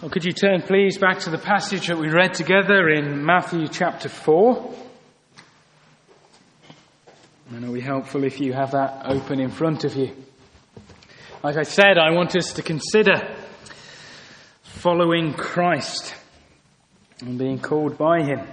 Well, could you turn, please, back to the passage that we read together in Matthew chapter 4? And it'll be helpful if you have that open in front of you. Like I said, I want us to consider following Christ and being called by him.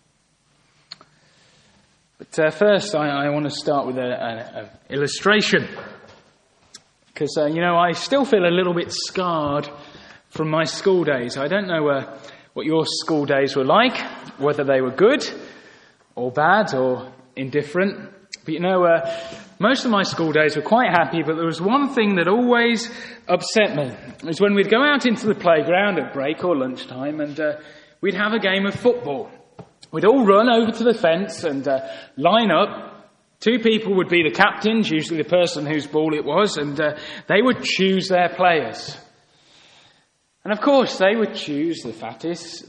But first, I want to start with an illustration. Because, I still feel a little bit scarred from my school days. I don't know what your school days were like, whether they were good or bad or indifferent. But most of my school days were quite happy, but there was one thing that always upset me. It was when we'd go out into the playground at break or lunchtime and we'd have a game of football. We'd all run over to the fence and line up. Two people would be the captains, usually the person whose ball it was, and they would choose their players. And of course, they would choose the fastest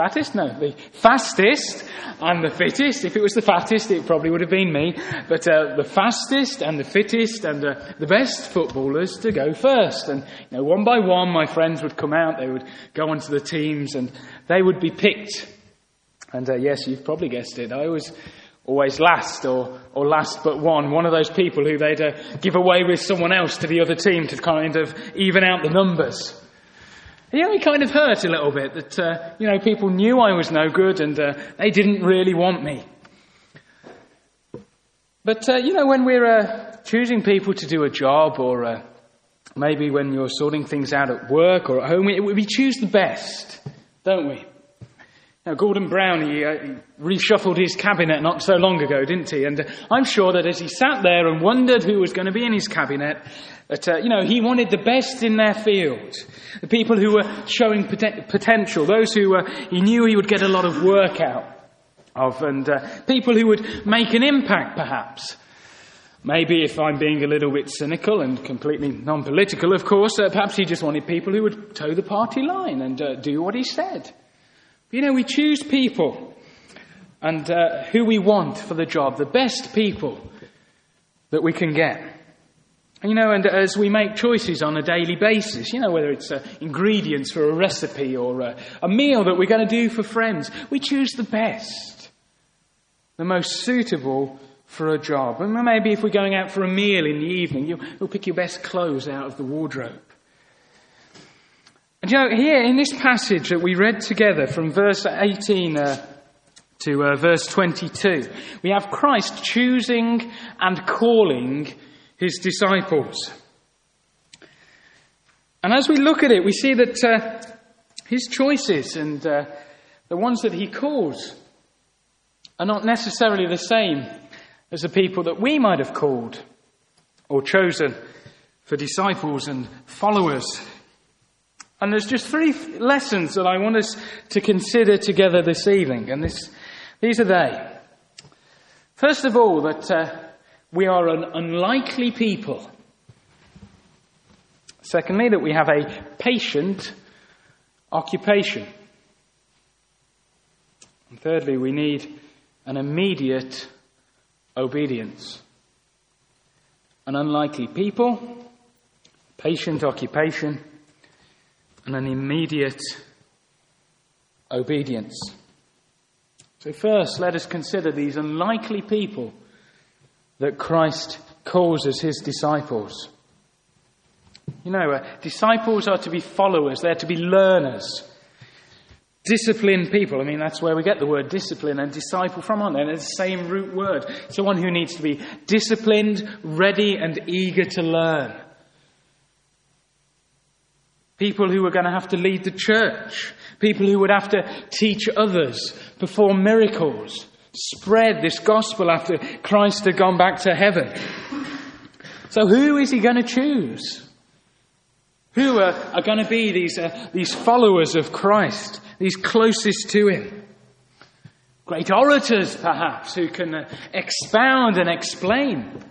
and the fittest. If it was the fattest, it probably would have been me. But the fastest and the fittest and the best footballers to go first. And one by one, my friends would come out. They would go onto the teams and they would be picked. And yes, you've probably guessed it. I was always last or last but one of those people who they'd give away with someone else to the other team to kind of even out the numbers. It kind of hurt a little bit that, people knew I was no good and they didn't really want me. But, when we're choosing people to do a job or maybe when you're sorting things out at work or at home, we choose the best, don't we? Now, Gordon Brown, he reshuffled his cabinet not so long ago, didn't he? And I'm sure that as he sat there and wondered who was going to be in his cabinet, that, he wanted the best in their field. The people who were showing potential, those who he knew he would get a lot of work out of, and people who would make an impact, perhaps. Maybe if I'm being a little bit cynical and completely non-political, of course, perhaps he just wanted people who would toe the party line and do what he said. We choose people and who we want for the job, the best people that we can get. And as we make choices on a daily basis, whether it's ingredients for a recipe or a meal that we're going to do for friends, we choose the best, the most suitable for a job. And maybe if we're going out for a meal in the evening, you'll pick your best clothes out of the wardrobe. And here in this passage that we read together from verse 18 to verse 22, we have Christ choosing and calling his disciples. And as we look at it, we see that his choices and the ones that he calls are not necessarily the same as the people that we might have called or chosen for disciples and followers. And there's just three lessons that I want us to consider together this evening. And these are they. First of all, that we are an unlikely people. Secondly, that we have a patient occupation. And thirdly, we need an immediate obedience. An unlikely people, patient occupation, and an immediate obedience. So first, let us consider these unlikely people that Christ calls as his disciples. Disciples are to be followers, they're to be learners, disciplined people. That's where we get the word discipline and disciple from, aren't they? They're the same root word. Someone who needs to be disciplined, ready and eager to learn. People who are going to have to lead the church. People who would have to teach others, perform miracles, spread this gospel after Christ had gone back to heaven. So who is he going to choose? Who are going to be these followers of Christ, these closest to him? Great orators, perhaps, who can expound and explain.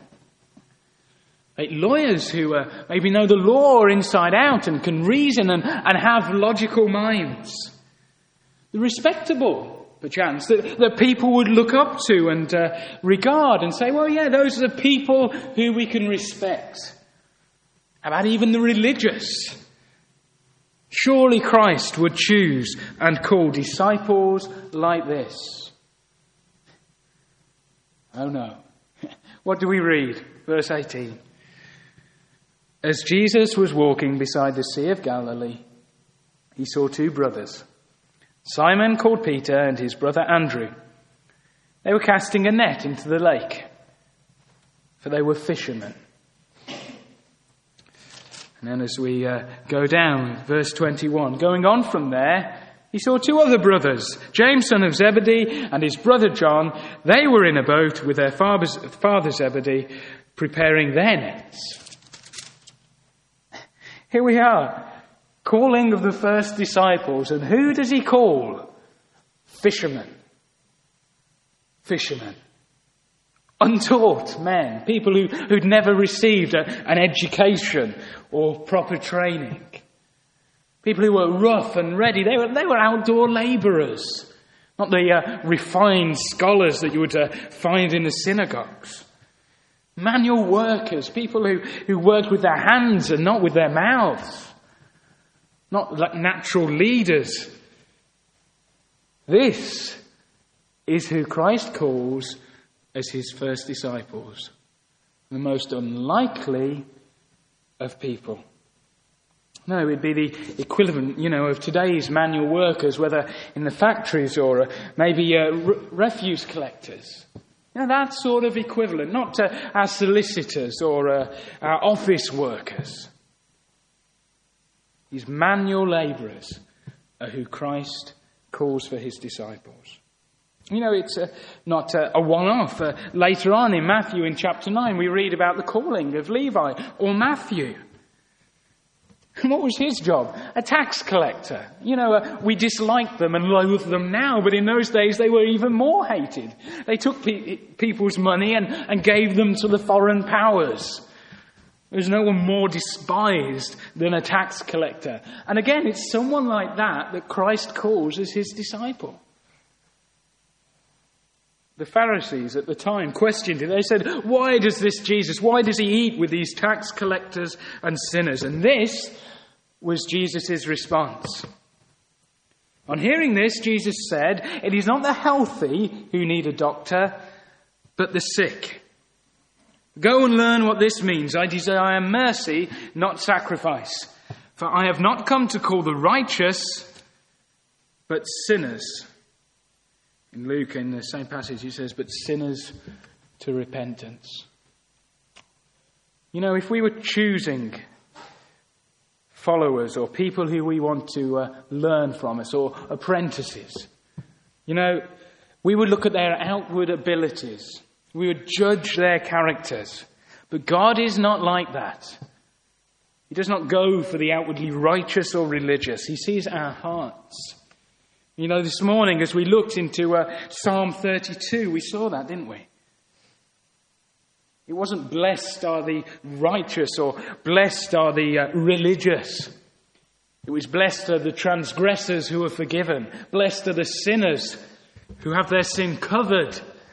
Lawyers who maybe know the law inside out and can reason and have logical minds. The respectable, perchance, that people would look up to and regard and say, well, yeah, those are the people who we can respect. How about even the religious? Surely Christ would choose and call disciples like this. Oh no. What do we read? Verse 18. As Jesus was walking beside the Sea of Galilee, he saw two brothers, Simon called Peter and his brother Andrew. They were casting a net into the lake, for they were fishermen. And then as we go down, verse 21, going on from there, he saw two other brothers, James son of Zebedee and his brother John. They were in a boat with their father Zebedee, preparing their nets. Here we are, calling of the first disciples. And who does he call? Fishermen. Fishermen. Untaught men. People who'd never received an education or proper training. People who were rough and ready. They were outdoor labourers. Not the refined scholars that you would find in the synagogues. Manual workers. People who worked with their hands and not with their mouths. Not like natural leaders. This is who Christ calls as his first disciples. The most unlikely of people. No, it'd be the equivalent, of today's manual workers, whether in the factories or maybe refuse collectors. That sort of equivalent, not our solicitors or our office workers. These manual labourers are who Christ calls for his disciples. It's not a one-off. Later on in Matthew in chapter 9, we read about the calling of Levi or Matthew. What was his job? A tax collector. We dislike them and loathe them now, but in those days they were even more hated. They took people's money and gave them to the foreign powers. There's no one more despised than a tax collector. And again, it's someone like that Christ calls as his disciple. The Pharisees at the time questioned him. They said, why does he eat with these tax collectors and sinners? And this was Jesus' response. On hearing this, Jesus said, it is not the healthy who need a doctor, but the sick. Go and learn what this means. I desire mercy, not sacrifice. For I have not come to call the righteous, but sinners. In Luke, in the same passage, he says, but sinners to repentance. If we were choosing followers or people who we want to learn from us or apprentices, we would look at their outward abilities. We would judge their characters. But God is not like that. He does not go for the outwardly righteous or religious. He sees our hearts. This morning as we looked into Psalm 32, we saw that, didn't we? It wasn't blessed are the righteous or blessed are the religious. It was blessed are the transgressors who are forgiven. Blessed are the sinners who have their sin covered.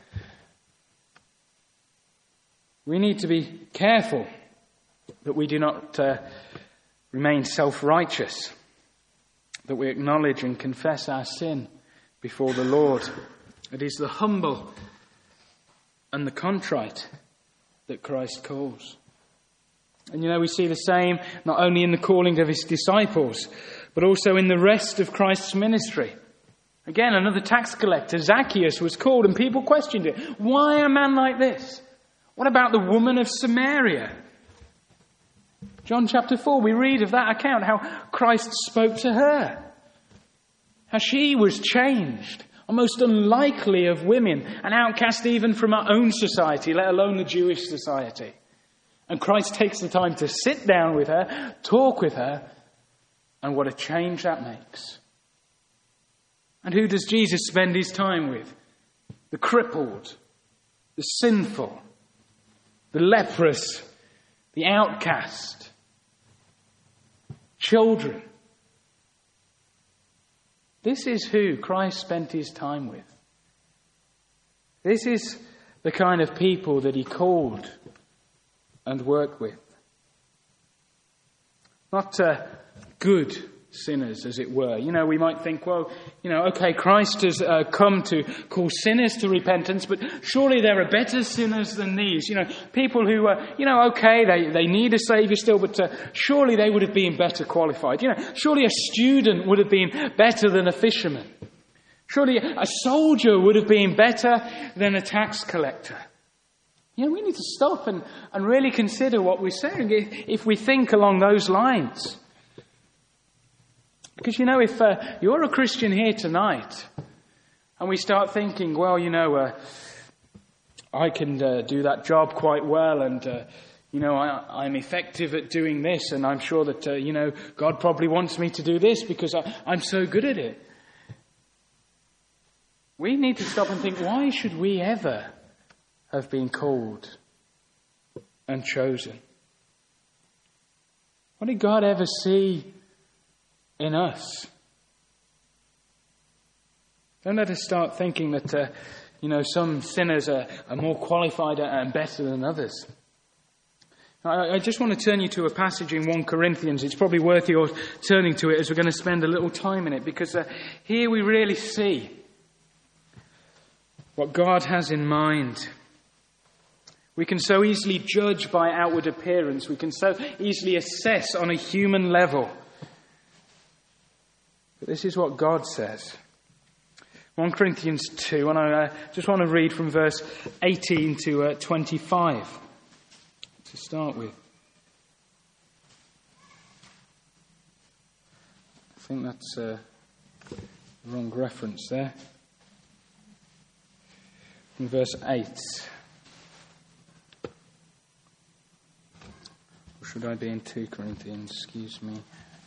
We need to be careful that we do not remain self-righteous. That we acknowledge and confess our sin before the Lord. It is the humble and the contrite that Christ calls. And we see the same not only in the calling of his disciples, but also in the rest of Christ's ministry. Again, another tax collector, Zacchaeus, was called and people questioned it. Why a man like this? What about the woman of Samaria? John chapter 4, we read of that account, how Christ spoke to her. How she was changed. A most unlikely of women, an outcast even from our own society, let alone the Jewish society. And Christ takes the time to sit down with her, talk with her, and what a change that makes. And who does Jesus spend his time with? The crippled, the sinful, the leprous, the outcast, children. This is who Christ spent his time with. This is the kind of people that he called and worked with. Not good sinners, as it were. We might think, well, okay, Christ has come to call sinners to repentance, but surely there are better sinners than these. People who, okay, they need a saviour still, but surely they would have been better qualified. Surely a student would have been better than a fisherman. Surely a soldier would have been better than a tax collector. We need to stop and really consider what we're saying if we think along those lines. Because, if you're a Christian here tonight and we start thinking, well, I can do that job quite well and, I'm effective at doing this and I'm sure that, God probably wants me to do this because I'm so good at it. We need to stop and think, why should we ever have been called and chosen? What did God ever see in us? Don't let us start thinking that, some sinners are more qualified and better than others. I just want to turn you to a passage in 1 Corinthians. It's probably worth your turning to it as we're going to spend a little time in it, because here we really see what God has in mind. We can so easily judge by outward appearance. We can so easily assess on a human level. But this is what God says. 1 Corinthians 2, and I just want to read from verse 18 to 25 to start with. I think that's the wrong reference there. In verse 8. Or should I be in 2 Corinthians? Excuse me.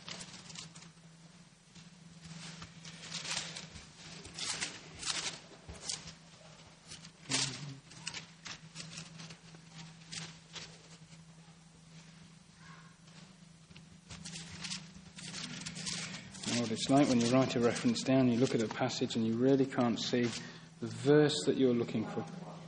It's like when you write a reference down, you look at a passage and you really can't see the verse that you're looking for.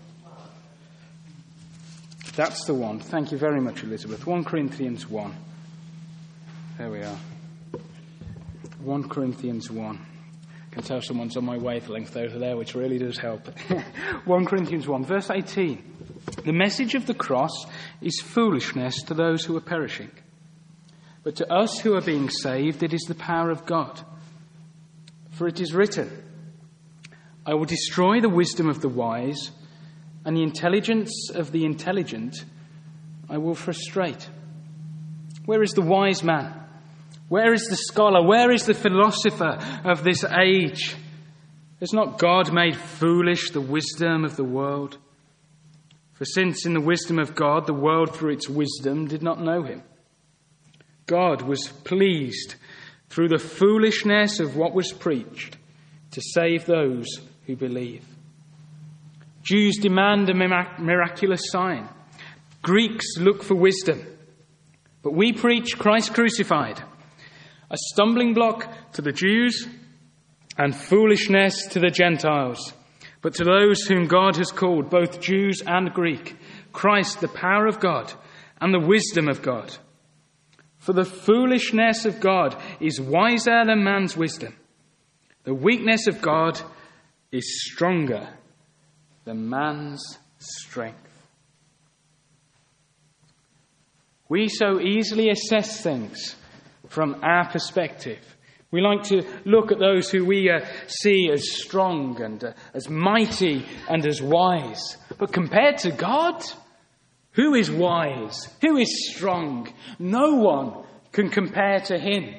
That's the one. Thank you very much, Elizabeth. 1 Corinthians 1. There we are. 1 Corinthians 1. I can tell someone's on my wavelength over there, which really does help. 1 Corinthians 1, verse 18. The message of the cross is foolishness to those who are perishing. But to us who are being saved, it is the power of God. For it is written, I will destroy the wisdom of the wise, and the intelligence of the intelligent I will frustrate. Where is the wise man? Where is the scholar? Where is the philosopher of this age? Has not God made foolish the wisdom of the world? For since in the wisdom of God, the world through its wisdom did not know him, God was pleased through the foolishness of what was preached to save those who believe. Jews demand a miraculous sign. Greeks look for wisdom. But we preach Christ crucified, a stumbling block to the Jews and foolishness to the Gentiles. But to those whom God has called, both Jews and Greek, Christ the power of God and the wisdom of God. For the foolishness of God is wiser than man's wisdom. The weakness of God is stronger than man's strength. We so easily assess things from our perspective. We like to look at those who we see as strong and as mighty and as wise. But compared to God, who is wise? Who is strong? No one can compare to him.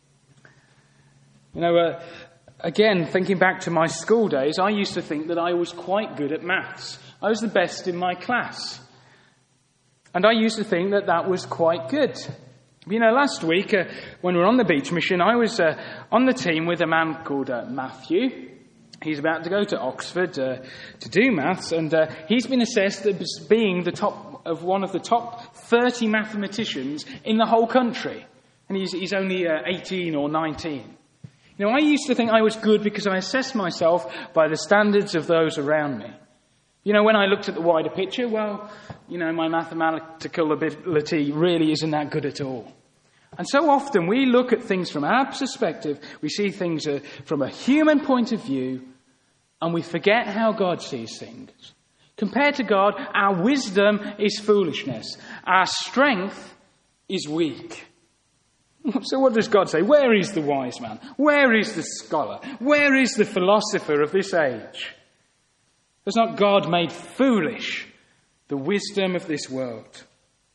Again, thinking back to my school days, I used to think that I was quite good at maths. I was the best in my class. And I used to think that that was quite good. Last week, when we were on the beach mission, I was on the team with a man called Matthew. He's about to go to Oxford to do maths, and he's been assessed as being one of the top 30 mathematicians in the whole country. And he's only 18 or 19. I used to think I was good because I assessed myself by the standards of those around me. When I looked at the wider picture, my mathematical ability really isn't that good at all. And so often we look at things from our perspective, we see things from a human point of view, and we forget how God sees things. Compared to God, our wisdom is foolishness. Our strength is weak. So what does God say? Where is the wise man? Where is the scholar? Where is the philosopher of this age? Has not God made foolish the wisdom of this world?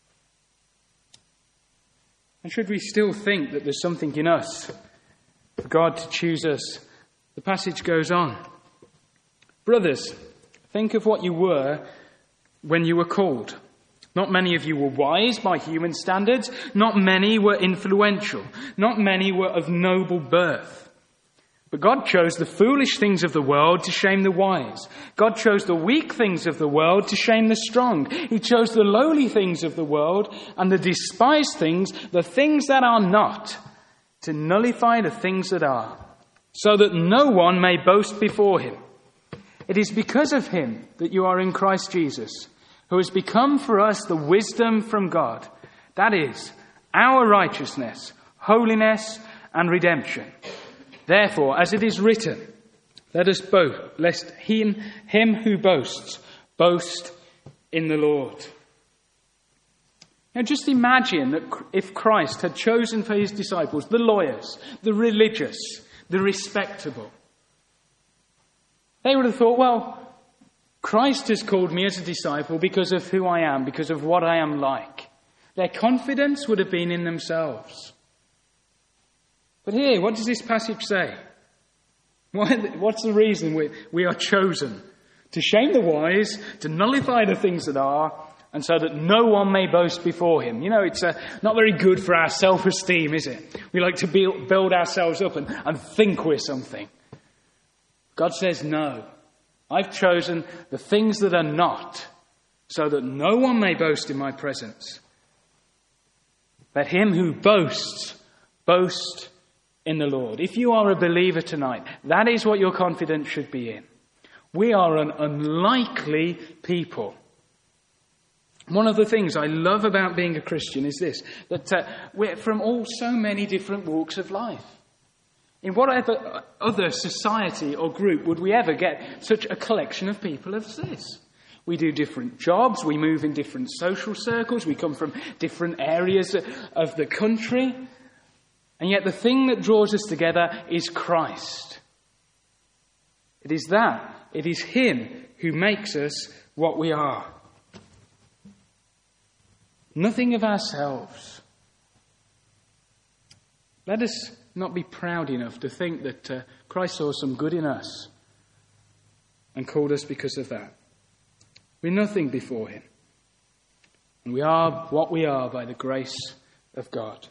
And should we still think that there's something in us for God to choose us? The passage goes on. Brothers, think of what you were when you were called. Not many of you were wise by human standards. Not many were influential. Not many were of noble birth. But God chose the foolish things of the world to shame the wise. God chose the weak things of the world to shame the strong. He chose the lowly things of the world and the despised things, the things that are not, to nullify the things that are, so that no one may boast before him. It is because of him that you are in Christ Jesus, who has become for us the wisdom from God. That is, our righteousness, holiness, and redemption. Therefore, as it is written, let us boast, lest him who boasts, boast in the Lord. Now just imagine that if Christ had chosen for his disciples the lawyers, the religious, the respectable. They would have thought, well, Christ has called me as a disciple because of who I am, because of what I am like. Their confidence would have been in themselves. But here, what does this passage say? What's the reason we are chosen? To shame the wise, to nullify the things that are, and so that no one may boast before him. You know, it's not very good for our self-esteem, is it? We like to build ourselves up and think we're something. God says, no. I've chosen the things that are not, so that no one may boast in my presence. Let him who boasts, boast in the Lord. If you are a believer tonight, that is what your confidence should be in. We are an unlikely people. One of the things I love about being a Christian is this, that we're from so many different walks of life. In what other society or group would we ever get such a collection of people as this? We do different jobs, we move in different social circles, we come from different areas of the country. And yet the thing that draws us together is Christ. It is him who makes us what we are. Nothing of ourselves. Let us not be proud enough to think that Christ saw some good in us and called us because of that. We're nothing before him. And we are what we are by the grace of God.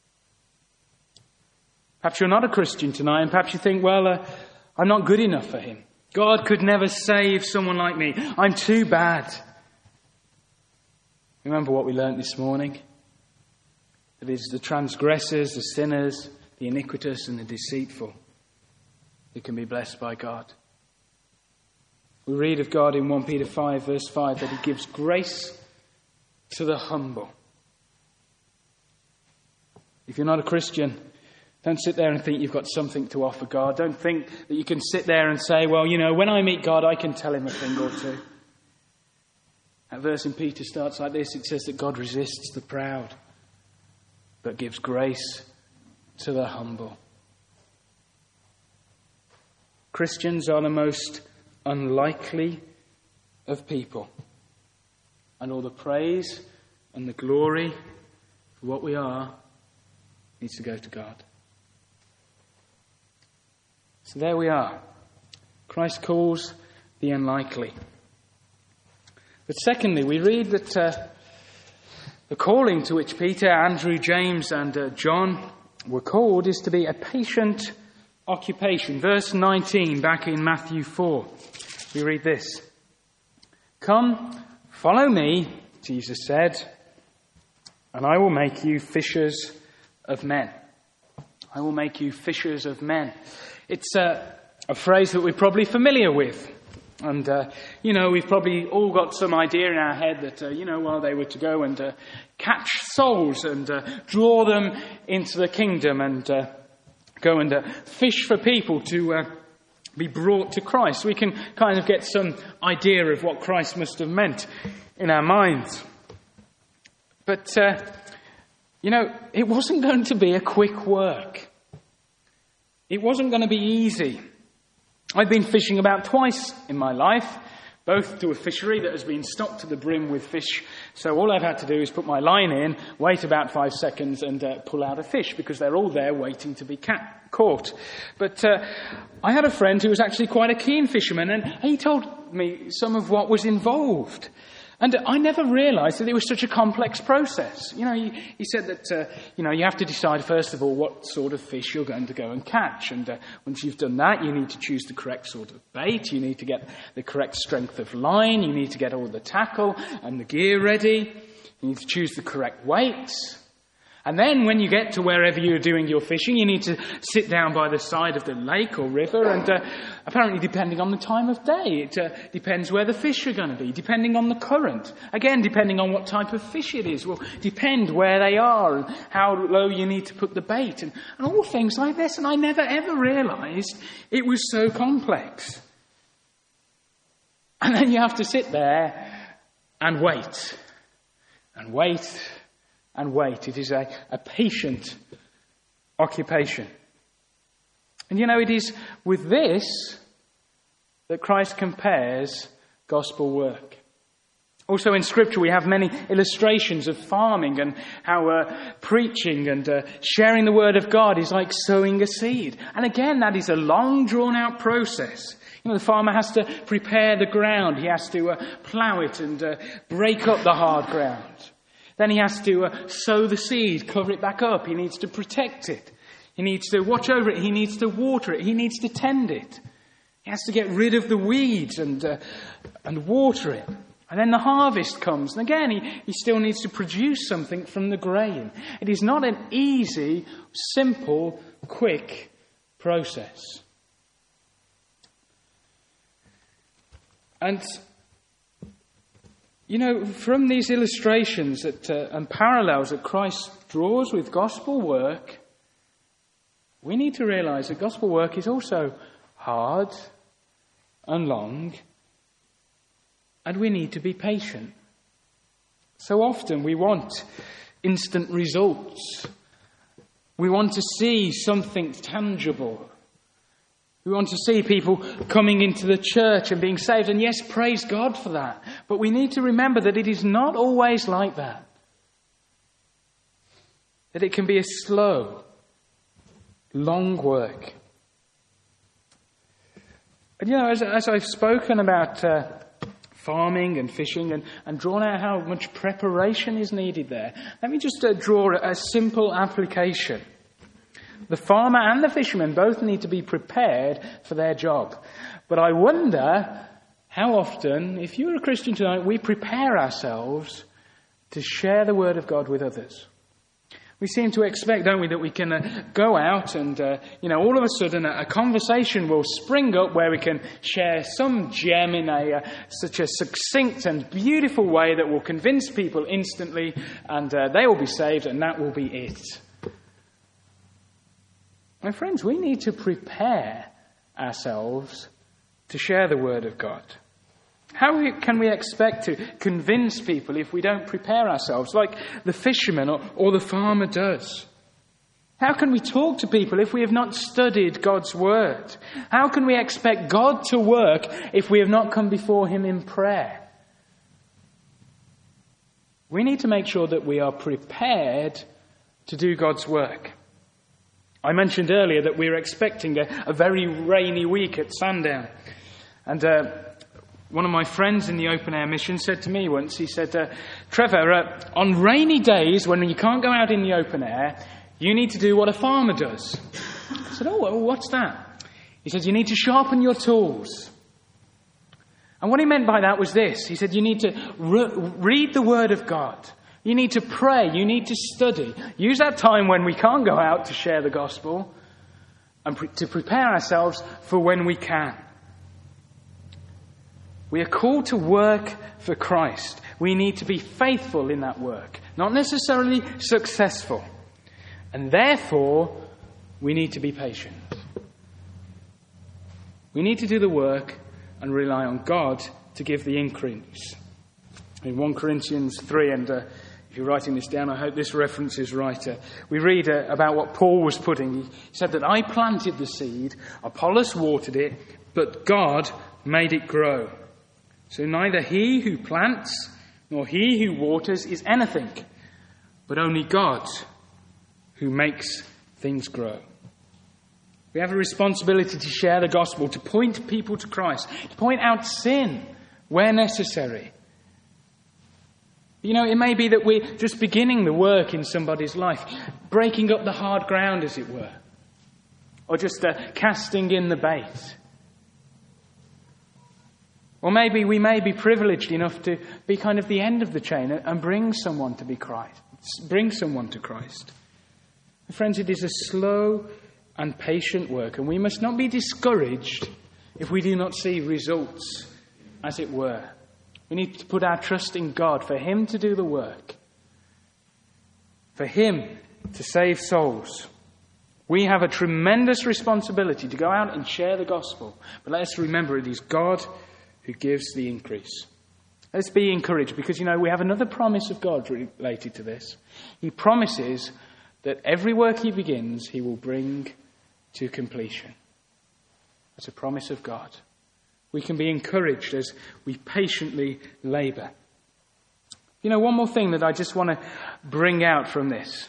Perhaps you're not a Christian tonight, and perhaps you think, well, I'm not good enough for him. God could never save someone like me. I'm too bad. Remember what we learnt this morning? That it is the transgressors, the sinners, the iniquitous and the deceitful who can be blessed by God. We read of God in 1 Peter 5 verse 5 that he gives grace to the humble. If you're not a Christian, don't sit there and think you've got something to offer God. Don't think that you can sit there and say, well, you know, when I meet God, I can tell him a thing or two. That verse in Peter starts like this. It says that God resists the proud, but gives grace to the humble. Christians are the most unlikely of people. And all the praise and the glory for what we are needs to go to God. So there we are. Christ calls the unlikely. But secondly, we read that the calling to which Peter, Andrew, James and John were called is to be a patient occupation. Verse 19, back in Matthew 4, we read this. Come, follow me, Jesus said, and I will make you fishers of men. I will make you fishers of men. It's a phrase that we're probably familiar with. And, we've probably all got some idea in our head that, while they were to go and catch souls and draw them into the kingdom and go and fish for people to be brought to Christ, we can kind of get some idea of what Christ must have meant in our minds. But, it wasn't going to be a quick work. It wasn't going to be easy. I've been fishing about twice in my life, both to a fishery that has been stocked to the brim with fish. So all I've had to do is put my line in, wait about 5 seconds and pull out a fish, because they're all there waiting to be caught. But I had a friend who was actually quite a keen fisherman, and he told me some of what was involved. And I never realised that it was such a complex process. He said that, you have to decide, first of all, what sort of fish you're going to go and catch. And once you've done that, you need to choose the correct sort of bait. You need to get the correct strength of line. You need to get all the tackle and the gear ready. You need to choose the correct weights. And then when you get to wherever you're doing your fishing, you need to sit down by the side of the lake or river, and apparently depending on the time of day, it depends where the fish are going to be, depending on the current. Again, depending on what type of fish it is, will depend where they are and how low you need to put the bait and all things like this. And I never ever realised it was so complex. And then you have to sit there and wait and wait and wait. It is a patient occupation. And it is with this that Christ compares gospel work. Also in Scripture we have many illustrations of farming and how preaching and sharing the word of God is like sowing a seed. And again, that is a long drawn out process. The farmer has to prepare the ground. He has to plough it and break up the hard ground. Then he has to sow the seed, cover it back up. He needs to protect it. He needs to watch over it. He needs to water it. He needs to tend it. He has to get rid of the weeds and water it. And then the harvest comes. And again, he still needs to produce something from the grain. It is not an easy, simple, quick process. And from these illustrations and parallels that Christ draws with gospel work, we need to realise that gospel work is also hard and long, and we need to be patient. So often we want instant results. We want to see something tangible. We want to see people coming into the church and being saved. And yes, praise God for that. But we need to remember that it is not always like that. That it can be a slow, long work. And as I've spoken about farming and fishing and drawn out how much preparation is needed there, let me just draw a simple application. The farmer and the fisherman both need to be prepared for their job. But I wonder how often, if you're a Christian tonight, we prepare ourselves to share the word of God with others. We seem to expect, don't we, that we can go out and, all of a sudden a conversation will spring up where we can share some gem in such a succinct and beautiful way that will convince people instantly, and they will be saved, and that will be it. My friends, we need to prepare ourselves to share the word of God. How can we expect to convince people if we don't prepare ourselves like the fisherman or the farmer does? How can we talk to people if we have not studied God's word? How can we expect God to work if we have not come before him in prayer? We need to make sure that we are prepared to do God's work. I mentioned earlier that we were expecting a very rainy week at Sandown. And one of my friends in the open air mission said to me once, he said, Trevor, on rainy days when you can't go out in the open air, you need to do what a farmer does. I said, well, what's that? He said, you need to sharpen your tools. And what he meant by that was this. He said, you need to read the word of God. You need to pray. You need to study. Use that time when we can't go out to share the gospel and to prepare ourselves for when we can. We are called to work for Christ. We need to be faithful in that work, not necessarily successful. And therefore, we need to be patient. We need to do the work and rely on God to give the increase. In 1 Corinthians 3, and if you're writing this down, I hope this reference is right. We read about what Paul was putting. He said that I planted the seed, Apollos watered it, but God made it grow. So neither he who plants nor he who waters is anything, but only God who makes things grow. We have a responsibility to share the gospel, to point people to Christ, to point out sin where necessary. It may be that we're just beginning the work in somebody's life, breaking up the hard ground, as it were, or just casting in the bait. Or maybe we may be privileged enough to be kind of the end of the chain and bring someone to Christ. Friends, it is a slow and patient work, and we must not be discouraged if we do not see results, as it were. We need to put our trust in God for Him to do the work, for Him to save souls. We have a tremendous responsibility to go out and share the gospel, but let us remember it is God who gives the increase. Let's be encouraged, because, we have another promise of God related to this. He promises that every work He begins, He will bring to completion. That's a promise of God. We can be encouraged as we patiently labour. One more thing that I just want to bring out from this.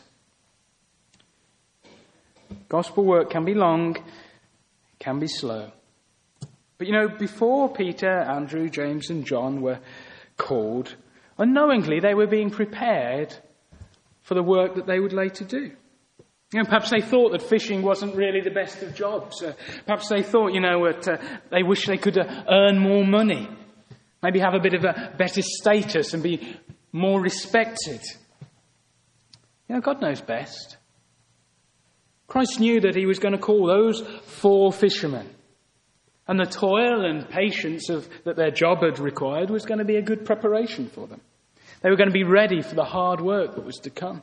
Gospel work can be long, can be slow. But before Peter, Andrew, James and John were called, unknowingly they were being prepared for the work that they would later do. Perhaps they thought that fishing wasn't really the best of jobs. Perhaps they thought, they wish they could earn more money. Maybe have a bit of a better status and be more respected. God knows best. Christ knew that He was going to call those 4 fishermen. And the toil and patience that their job had required was going to be a good preparation for them. They were going to be ready for the hard work that was to come.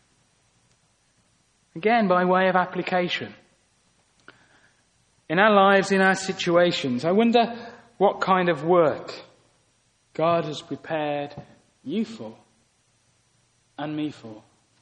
Again, by way of application. In our lives, in our situations, I wonder what kind of work God has prepared you for and me for.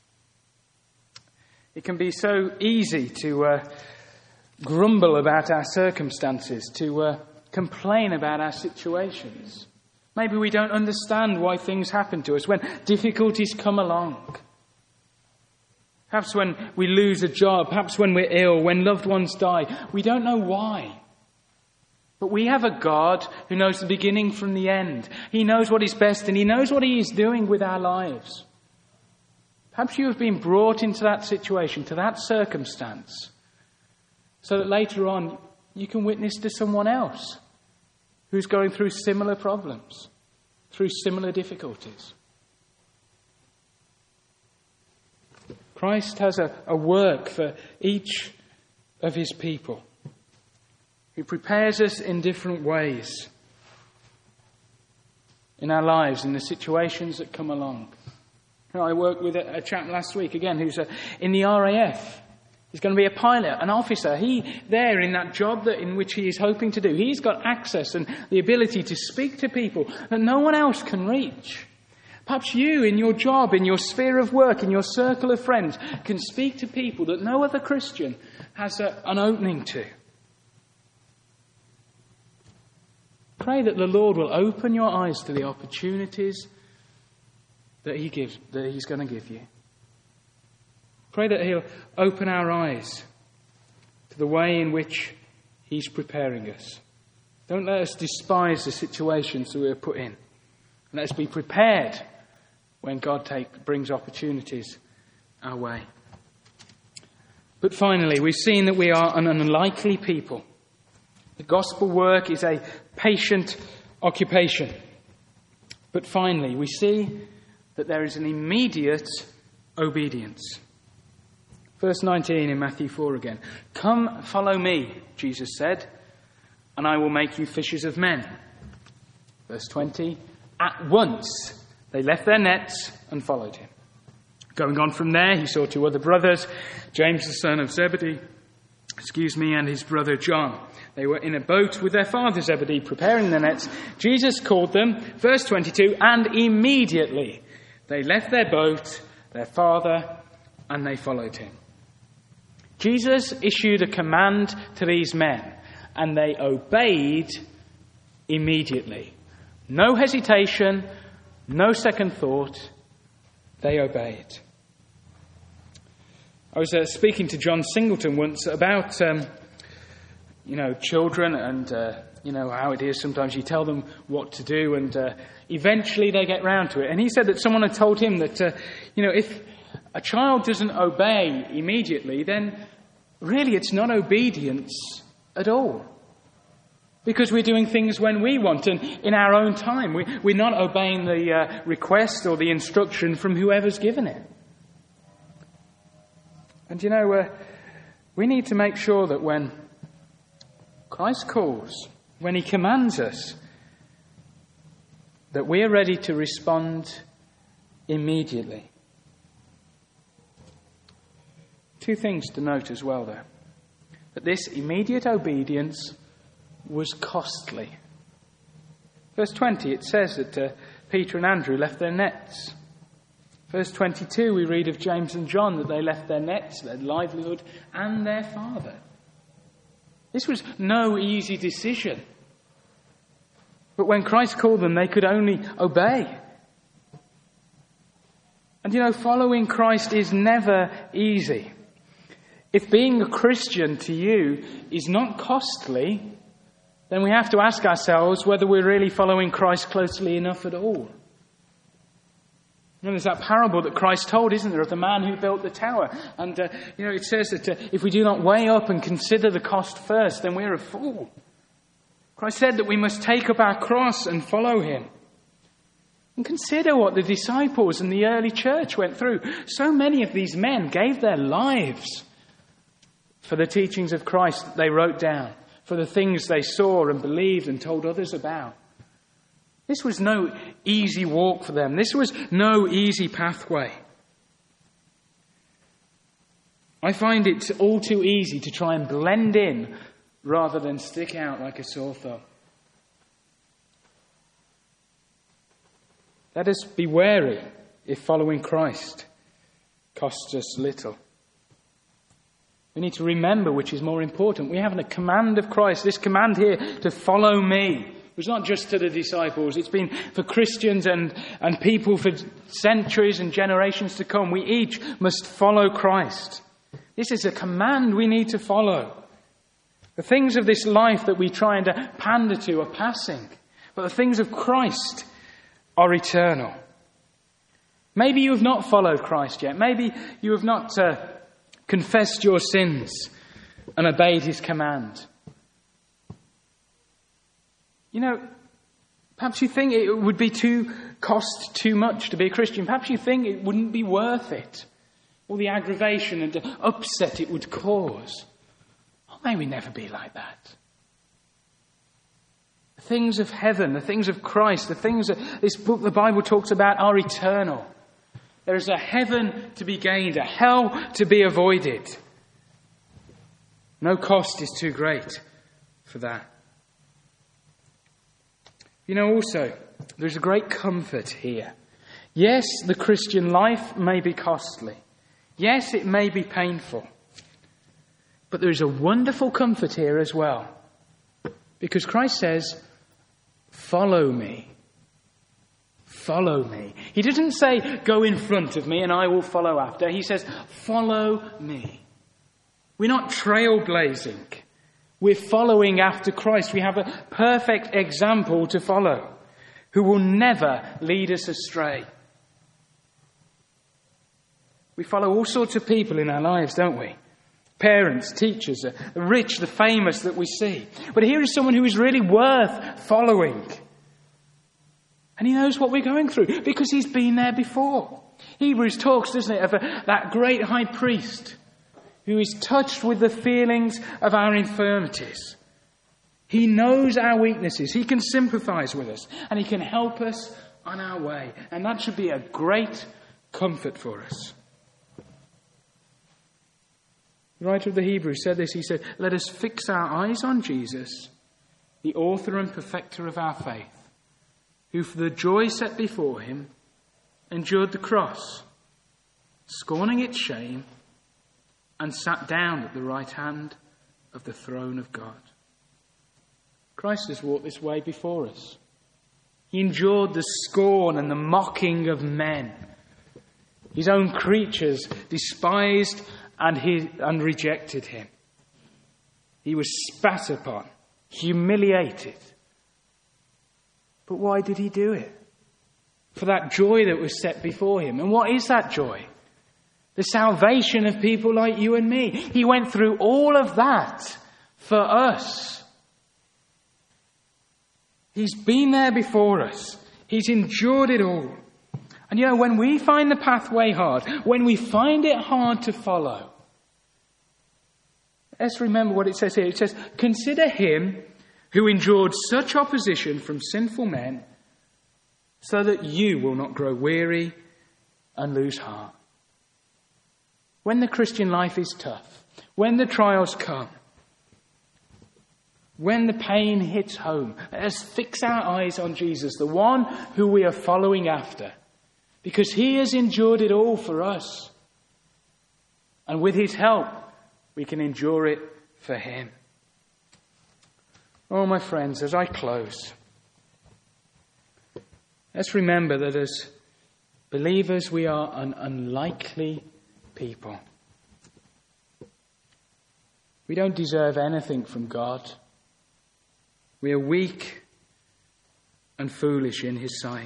It can be so easy to grumble about our circumstances, to complain about our situations. Maybe we don't understand why things happen to us when difficulties come along. Perhaps when we lose a job, perhaps when we're ill, when loved ones die. We don't know why. But we have a God who knows the beginning from the end. He knows what is best, and He knows what He is doing with our lives. Perhaps you have been brought into that situation, to that circumstance, so that later on you can witness to someone else who's going through similar problems, through similar difficulties. Christ has a work for each of His people. He prepares us in different ways in our lives, in the situations that come along. I worked with a chap last week, again, who's in the RAF. He's going to be a pilot, an officer. There in that job in which he is hoping to do, he's got access and the ability to speak to people that no one else can reach. Perhaps you, in your job, in your sphere of work, in your circle of friends, can speak to people that no other Christian has an opening to. Pray that the Lord will open your eyes to the opportunities that He's going to give you. Pray that He'll open our eyes to the way in which He's preparing us. Don't let us despise the situations that we're put in. Let us be prepared when God brings opportunities our way. But finally, we've seen that we are an unlikely people. The gospel work is a patient occupation. But finally, we see that there is an immediate obedience. Verse 19 in Matthew 4 again. "Come, follow me," Jesus said, "and I will make you fishers of men." Verse 20, at once they left their nets and followed him. Going on from there, he saw 2 other brothers, James the son of Zebedee, and his brother John. They were in a boat with their father Zebedee, preparing their nets. Jesus called them, verse 22, and immediately they left their boat, their father, and they followed him. Jesus issued a command to these men, and they obeyed immediately. No hesitation, no second thought. They obeyed. I was speaking to John Singleton once about, children and, how it is. Sometimes you tell them what to do and eventually they get round to it. And he said that someone had told him that, if a child doesn't obey immediately, then really it's not obedience at all. Because we're doing things when we want and in our own time. We're not obeying the request or the instruction from whoever's given it. And we need to make sure that when Christ calls, when he commands us, that we are ready to respond immediately. 2 things to note as well, though. That this immediate obedience was costly. Verse 20, it says that Peter and Andrew left their nets. Verse 22, we read of James and John that they left their nets, their livelihood, and their father. This was no easy decision. But when Christ called them, they could only obey. And following Christ is never easy. If being a Christian to you is not costly, then we have to ask ourselves whether we're really following Christ closely enough at all. There's that parable that Christ told, isn't there, of the man who built the tower. And, it says that if we do not weigh up and consider the cost first, then we're a fool. Christ said that we must take up our cross and follow him. And consider what the disciples and the early church went through. So many of these men gave their lives for the teachings of Christ that they wrote down, for the things they saw and believed and told others about. This was no easy walk for them. This was no easy pathway. I find it all too easy to try and blend in rather than stick out like a sore thumb. Let us be wary if following Christ costs us little. We need to remember which is more important. We have a command of Christ, this command here to follow me. It was not just to the disciples. It's been for Christians and people for centuries and generations to come. We each must follow Christ. This is a command we need to follow. The things of this life that we try and pander to are passing, but the things of Christ are eternal. Maybe you have not followed Christ yet. Maybe you have not confessed your sins and obeyed his command. Perhaps you think it would cost too much to be a Christian. Perhaps you think it wouldn't be worth it. All the aggravation and the upset it would cause. Oh, may we never be like that. The things of heaven, the things of Christ, the things that this book, the Bible, talks about are eternal. There is a heaven to be gained, a hell to be avoided. No cost is too great for that. Also, there's a great comfort here. Yes, the Christian life may be costly. Yes, it may be painful. But there is a wonderful comfort here as well. Because Christ says, follow me. Follow me. He doesn't say, go in front of me and I will follow after. He says, follow me. We're not trailblazing. We're following after Christ. We have a perfect example to follow, who will never lead us astray. We follow all sorts of people in our lives, don't we? Parents, teachers, the rich, the famous that we see. But here is someone who is really worth following. And he knows what we're going through because he's been there before. Hebrews talks, doesn't it, of that great high priest who is touched with the feelings of our infirmities. He knows our weaknesses. He can sympathize with us. And he can help us on our way. And that should be a great comfort for us. The writer of the Hebrews said this. He said, let us fix our eyes on Jesus, the author and perfecter of our faith, who for the joy set before him endured the cross, scorning its shame, and sat down at the right hand of the throne of God. Christ has walked this way before us. He endured the scorn and the mocking of men. His own creatures despised and rejected him. He was spat upon, humiliated. But why did he do it? For that joy that was set before him. And what is that joy? The salvation of people like you and me. He went through all of that for us. He's been there before us. He's endured it all. And you know, when we find the pathway hard, when we find it hard to follow, let's remember what it says here. It says, consider him who endured such opposition from sinful men, so that you will not grow weary and lose heart. When the Christian life is tough, when the trials come, when the pain hits home, let us fix our eyes on Jesus, the one who we are following after, because he has endured it all for us. And with his help, we can endure it for him. Oh, my friends, as I close, let's remember that as believers, we are an unlikely people. We don't deserve anything from God. We are weak and foolish in his sight.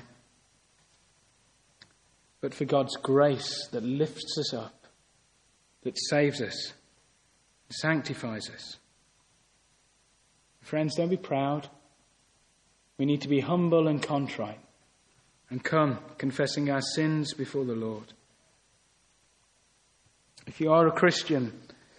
But for God's grace that lifts us up, that saves us, sanctifies us. Friends, don't be proud. We need to be humble and contrite and come confessing our sins before the Lord. If you are a Christian,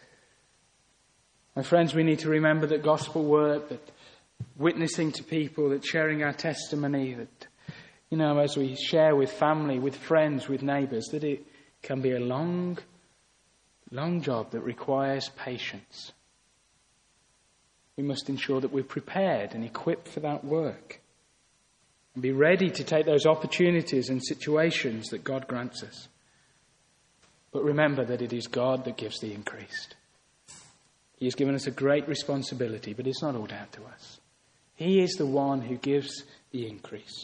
my friends, we need to remember that gospel work, that witnessing to people, that sharing our testimony, that, as we share with family, with friends, with neighbours, that it can be a long, long job that requires patience. We must ensure that we're prepared and equipped for that work and be ready to take those opportunities and situations that God grants us. But remember that it is God that gives the increase. He has given us a great responsibility, but it's not all down to us. He is the one who gives the increase.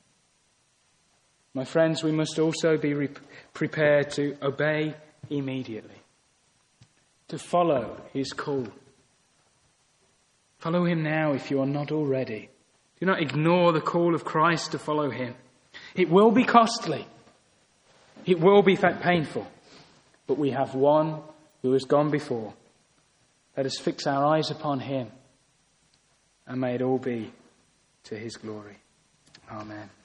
My friends, we must also be prepared to obey immediately, to follow his call. Follow him now if you are not already. Do not ignore the call of Christ to follow him. It will be costly. It will be painful. But we have one who has gone before. Let us fix our eyes upon him, and may it all be to his glory. Amen.